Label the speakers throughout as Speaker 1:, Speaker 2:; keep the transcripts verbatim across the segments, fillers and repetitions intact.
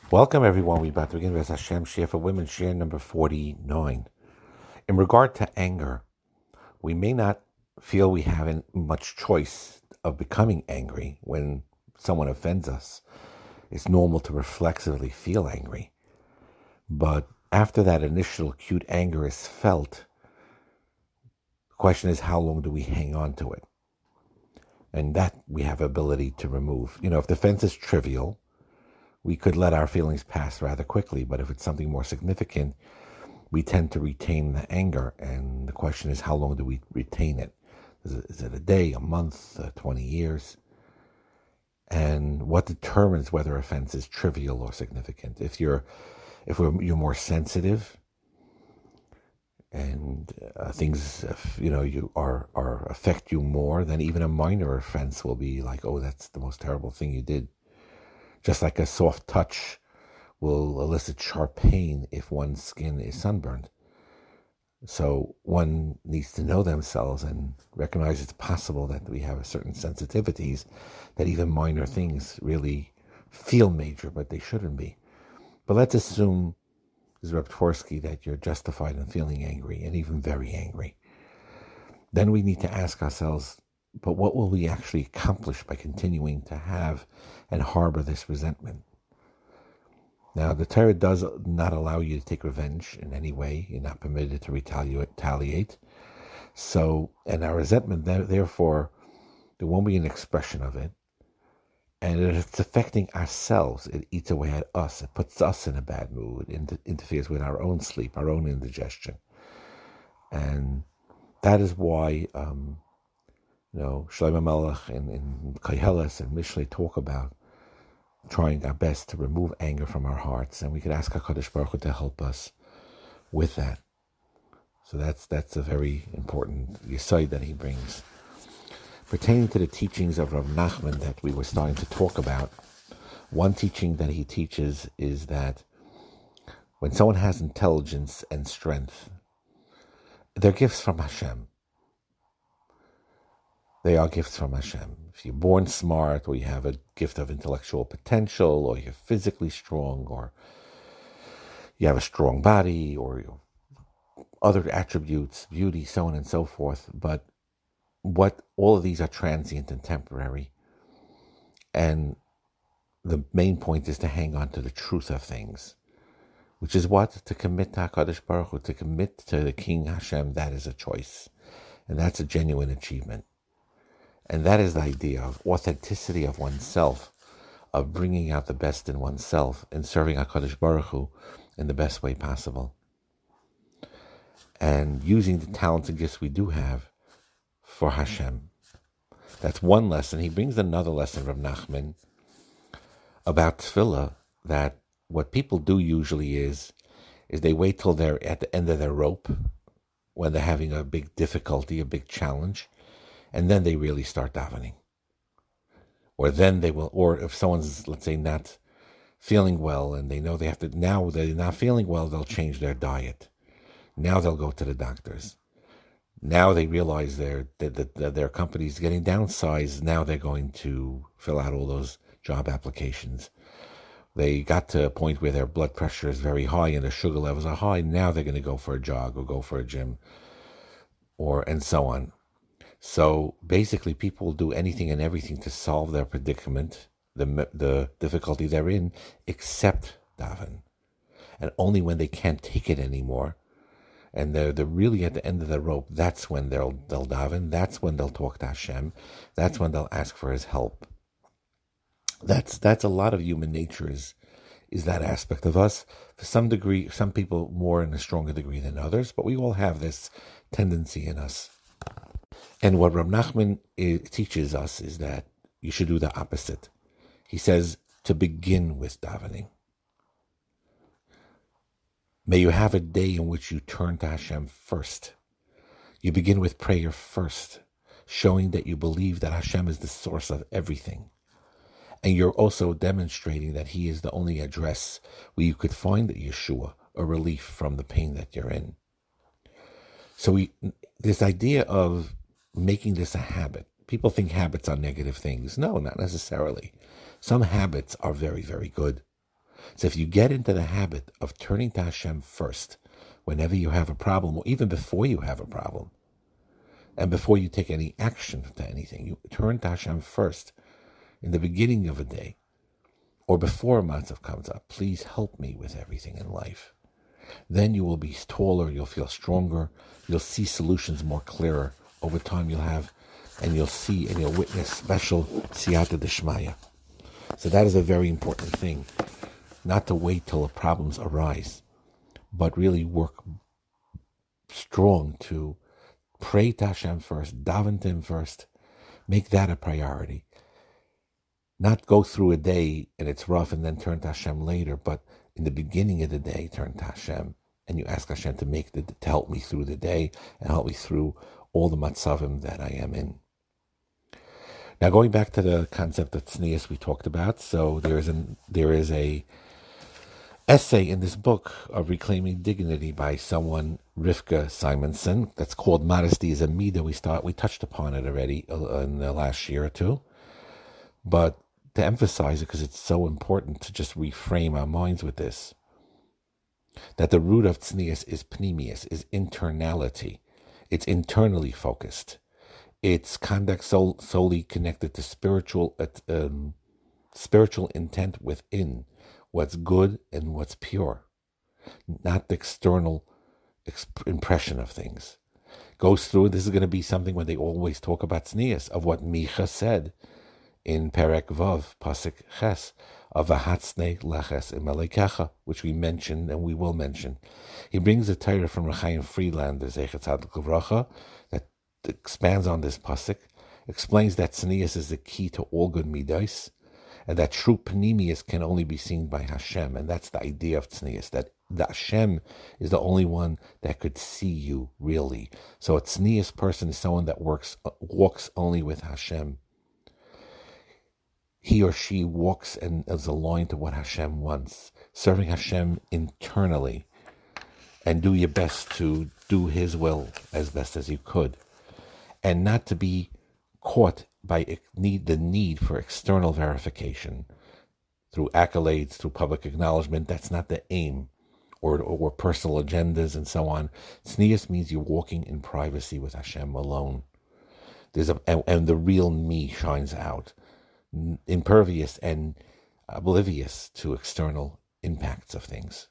Speaker 1: Welcome, everyone. We're about to begin with Hashem Share for Women, share number forty-nine. In regard to anger, we may not feel we have much choice of becoming angry when someone offends us. It's normal to reflexively feel angry. But after that initial acute anger is felt, the question is, how long do we hang on to it? And that we have ability to remove. You know, if the offense is trivial, we could let our feelings pass rather quickly. But if it's something more significant, we tend to retain the anger. And the question is, how long do we retain it? Is it, is it a day, a month, uh, twenty years? And what determines whether offense is trivial or significant? If you're, if we're, you're more sensitive, and uh, things, you know, you are, are affect you more, then even a minor offense will be like, oh, that's the most terrible thing you did. Just like a soft touch will elicit sharp pain if one's skin is sunburned. So one needs to know themselves and recognize it's possible that we have certain sensitivities, that even minor things really feel major, but they shouldn't be. But let's assume, as Reb Tversky, that you're justified in feeling angry, and even very angry. Then we need to ask ourselves, but what will we actually accomplish by continuing to have and harbor this resentment? Now, the Torah does not allow you to take revenge in any way. You're not permitted to retaliate. So, and our resentment, therefore, there won't be an expression of it. And it's affecting ourselves. It eats away at us. It puts us in a bad mood. It interferes with our own sleep, our own indigestion. And that is why, um, you know, Shlomo Melech and, and Koheles and Mishlei talk about trying our best to remove anger from our hearts, and we could ask HaKadosh Baruch Hu to help us with that. So that's that's a very important yesod that he brings. Pertaining to the teachings of Rav Nachman that we were starting to talk about, one teaching that he teaches is that when someone has intelligence and strength, they're gifts from Hashem. They are gifts from Hashem. If you're born smart, or you have a gift of intellectual potential, or you're physically strong, or you have a strong body, or other attributes, beauty, so on and so forth. But what all of these are transient and temporary. And the main point is to hang on to the truth of things, which is what? To commit to HaKadosh Baruch Hu, to commit to the King Hashem. That is a choice. And that's a genuine achievement. And that is the idea of authenticity of oneself, of bringing out the best in oneself and serving HaKadosh Baruch Hu in the best way possible. And using the talents and gifts we do have for Hashem. That's one lesson. He brings another lesson from Nachman about tefillah, that what people do usually is, is they wait till they're at the end of their rope, when they're having a big difficulty, a big challenge, and then they really start davening. Or then they will, or if someone's, let's say, not feeling well and they know they have to, now they're not feeling well, they'll change their diet. Now they'll go to the doctors. Now they realize their, that, that their company's getting downsized. Now they're going to fill out all those job applications. They got to a point where their blood pressure is very high and their sugar levels are high. Now they're going to go for a jog or go for a gym, or and so on. So basically, people will do anything and everything to solve their predicament, the the difficulty they're in, except daven. And only when they can't take it anymore, and they're they're really at the end of the rope, that's when they'll they'll daven. That's when they'll talk to Hashem. That's when they'll ask for His help. That's that's a lot of human nature is is that aspect of us. For some degree, some people more in a stronger degree than others, but we all have this tendency in us. And what Rav Nachman teaches us is that you should do the opposite. He says to begin with davening. May you have a day in which you turn to Hashem first. You begin with prayer first, showing that you believe that Hashem is the source of everything. And you're also demonstrating that He is the only address where you could find a Yeshua, a relief from the pain that you're in. So we, this idea of making this a habit, people think habits are negative things. No, not necessarily. Some habits are very, very good. So if you get into the habit of turning to Hashem first, whenever you have a problem, or even before you have a problem, and before you take any action to anything, you turn to Hashem first in the beginning of a day, or before a matzav comes up. Please help me with everything in life. Then you will be taller, you'll feel stronger, you'll see solutions more clearer. Over time you'll have, and you'll see and you'll witness special siyata d'shmaya. So that is a very important thing, not to wait till the problems arise, but really work strong to pray to Hashem first, daven to Him first, make that a priority. Not go through a day and it's rough and then turn to Hashem later, but in the beginning of the day, turn to Hashem and you ask Hashem to make the, to help me through the day and help me through all the matzavim that I am in. Now, going back to the concept of tznius we talked about, so there is an there is a essay in this book of Reclaiming Dignity by someone, Rivka Simonson, that's called Modesty is a Midah. We start we touched upon it already in the last year or two, but to emphasize it because it's so important to just reframe our minds with this, that the root of tznius is pnimius, is internality. It's internally focused. It's conduct sol- solely connected to spiritual um, spiritual intent within, what's good and what's pure, not the external exp- impression of things. Goes through, this is going to be something when they always talk about tznius, of what Micha said in Perek Vav, Pasuk Ches, of Ahatzne Leches Imelekecha, which we mentioned and we will mention. He brings a Torah from Rechaim Friedlander, Zecher Tzaddik Livracha, that expands on this pasuk, explains that tznius is the key to all good midos, and that true panemius can only be seen by Hashem, and that's the idea of tznius, that the Hashem is the only one that could see you really. So a tznius person is someone that works walks only with Hashem. He or she walks and is aligned to what Hashem wants, serving Hashem internally, and do your best to do His will as best as you could, and not to be caught by need the need for external verification through accolades, through public acknowledgement. That's not the aim, or or personal agendas and so on. Tznius means you're walking in privacy with Hashem alone. There's a and, and the real me shines out, impervious and oblivious to external impacts of things.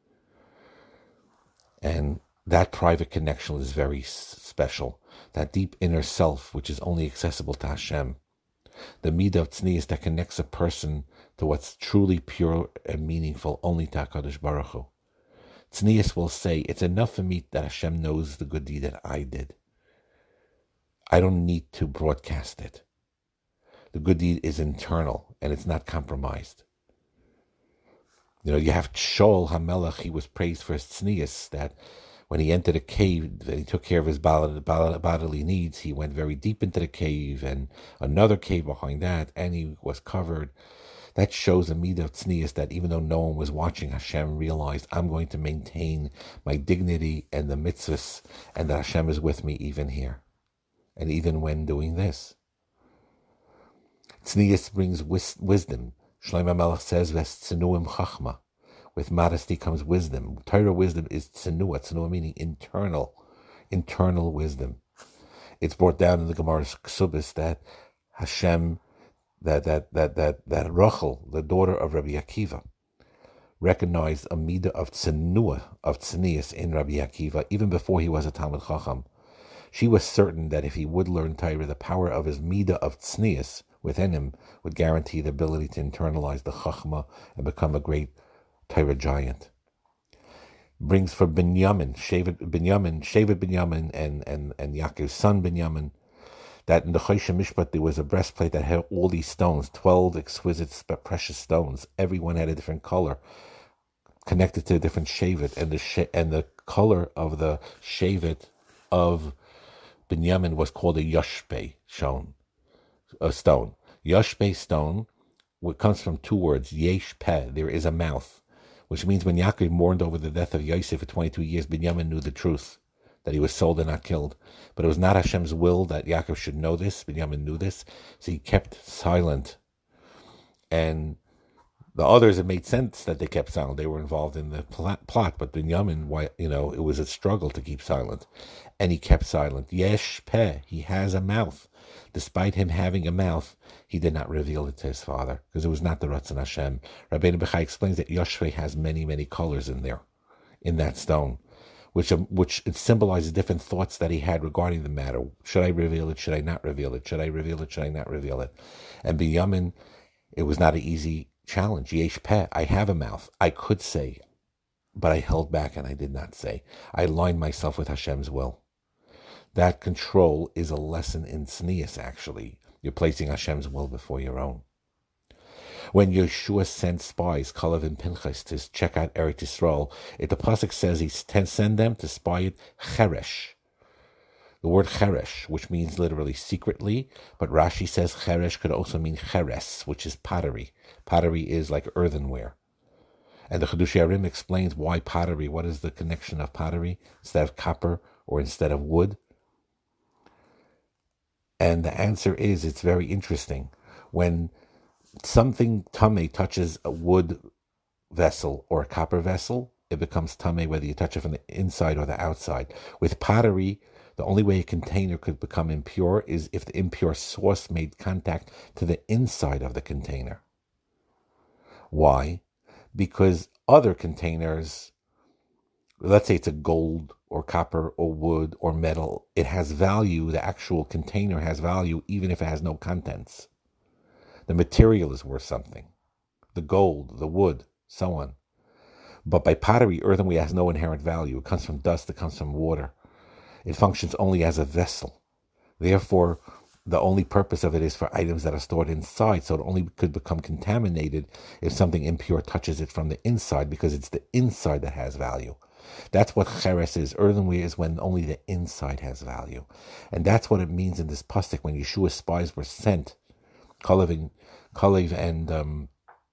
Speaker 1: And that private connection is very special. That deep inner self, which is only accessible to Hashem. The midah of tznius that connects a person to what's truly pure and meaningful only to HaKadosh Baruch Hu. Tznius will say, it's enough for me that Hashem knows the good deed that I did. I don't need to broadcast it. The good deed is internal and it's not compromised. You know, you have Shaul HaMelech, he was praised for his tznius, that when he entered a cave and he took care of his bodily needs, he went very deep into the cave and another cave behind that, and he was covered. That shows a midah of tznius that even though no one was watching, Hashem realized, I'm going to maintain my dignity and the mitzvahs, and that Hashem is with me even here, and even when doing this. Tznius brings wis- wisdom. Shlomo HaMelech says, "V'tzenuim chachma." With modesty comes wisdom. Torah wisdom is tzenua. Tzenua meaning internal, internal wisdom. It's brought down in the Gemara's Ksubis that Hashem, that that that that that Rachel, the daughter of Rabbi Akiva, recognized a midah of tzenua, of tznius in Rabbi Akiva, even before he was a Talmid Chacham. She was certain that if he would learn Torah, the power of his midah of tznius within him would guarantee the ability to internalize the Chachma and become a great Torah giant. Brings for Binyamin, Shevet Binyamin, Shevet Binyamin, and and and Yaakov's son Binyamin, that in the Choshen Mishpat there was a breastplate that had all these stones, twelve exquisite precious stones. Everyone had a different color, connected to a different Shevet, and the she, and the color of the Shevet of Binyamin was called a Yoshpe stone. A stone, Yoshpe stone, what comes from two words, Yesh Peh, there is a mouth, which means when Yaakov mourned over the death of Yosef for twenty-two years, Binyamin knew the truth, that he was sold and not killed. But it was not Hashem's will that Yaakov should know this. Binyamin knew this, so he kept silent. And The others, it made sense that they kept silent. They were involved in the plot, plot but Binyamin, why, you know, it was a struggle to keep silent. And he kept silent. Yesh peh, he has a mouth. Despite him having a mouth, he did not reveal it to his father, because it was not the Ratzon Hashem. Rabbeinu Bechai explains that Yoshvei has many, many colors in there, in that stone, which um, which it symbolizes different thoughts that he had regarding the matter. Should I reveal it? Should I not reveal it? Should I reveal it? Should I not reveal it? And Binyamin, it was not an easy challenge. Yesh peh, I have a mouth. I could say, but I held back and I did not say. I aligned myself with Hashem's will. That control is a lesson in tznius, actually. You're placing Hashem's will before your own. When Yeshua sent spies, Kalev and Pinchas, to check out Eretz Yisrael, it, the pasuk says he sent them to spy it cheresh. The word cheresh, which means literally secretly, but Rashi says cheresh could also mean cheres, which is pottery. Pottery is like earthenware. And the Chidushei HaRim explains why pottery, what is the connection of pottery, instead of copper or instead of wood. And the answer is, it's very interesting. When something tamei touches a wood vessel or a copper vessel, it becomes tamei whether you touch it from the inside or the outside. With pottery, the only way a container could become impure is if the impure source made contact to the inside of the container. Why? Because other containers, let's say it's a gold or copper or wood or metal, it has value. The actual container has value even if it has no contents. The material is worth something. The gold, the wood, so on. But by pottery, earthenware has no inherent value. It comes from dust, it comes from water. It functions only as a vessel. Therefore, the only purpose of it is for items that are stored inside, so it only could become contaminated if something impure touches it from the inside, because it's the inside that has value. That's what cheres is. Earthenware is when only the inside has value. And that's what it means in this pasuk when Yeshua's spies were sent, Kalev and, Kalev and, um,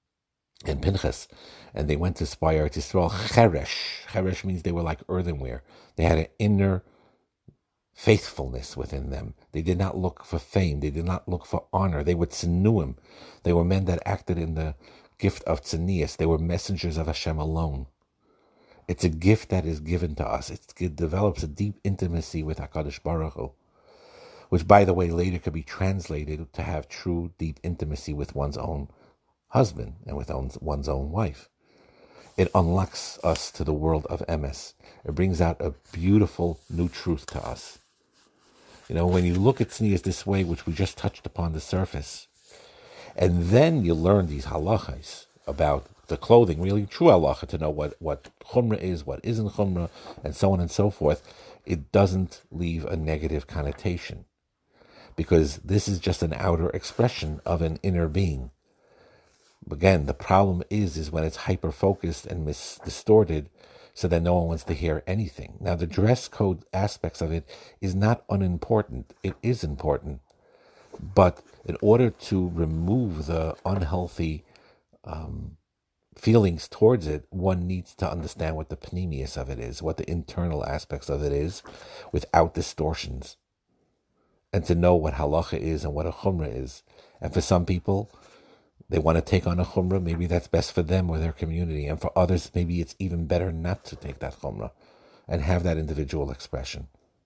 Speaker 1: and Pinchas, and they went to spy Eretz Yisrael. Cheresh. Cheresh means they were like earthenware. They had an inner faithfulness within them. They did not look for fame. They did not look for honor. They were tzenuim. They were men that acted in the gift of tzenius. They were messengers of Hashem alone. It's a gift that is given to us. It's, it develops a deep intimacy with HaKadosh Baruch Hu, which, by the way, later could be translated to have true, deep intimacy with one's own husband and with one's own wife. It unlocks us to the world of emes. It brings out a beautiful new truth to us. You know, when you look at tznius this way, which we just touched upon the surface, and then you learn these halachas about the clothing, really true halacha, to know what, what chumrah is, what isn't chumrah, and so on and so forth, it doesn't leave a negative connotation, because this is just an outer expression of an inner being. Again, the problem is, is when it's hyper-focused and mis- distorted, so that no one wants to hear anything. Now, the dress code aspects of it is not unimportant. It is important. But in order to remove the unhealthy um, feelings towards it, one needs to understand what the panemius of it is, what the internal aspects of it is, without distortions. And to know what halacha is and what a chumrah is. And for some people, they want to take on a chumrah, maybe that's best for them or their community. And for others, maybe it's even better not to take that chumrah and have that individual expression.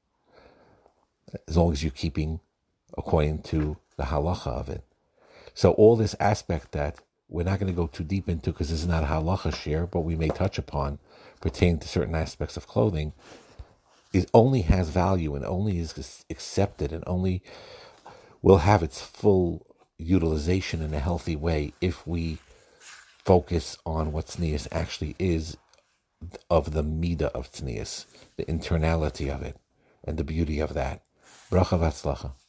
Speaker 1: As long as you're keeping according to the halacha of it. So all this aspect that we're not going to go too deep into, because this is not a halacha share, but we may touch upon pertaining to certain aspects of clothing, it only has value and only is accepted and only will have its full utilization in a healthy way if we focus on what tznius actually is, of the midah of tznius, the internality of it, and the beauty of that. Bracha v'atzlacha.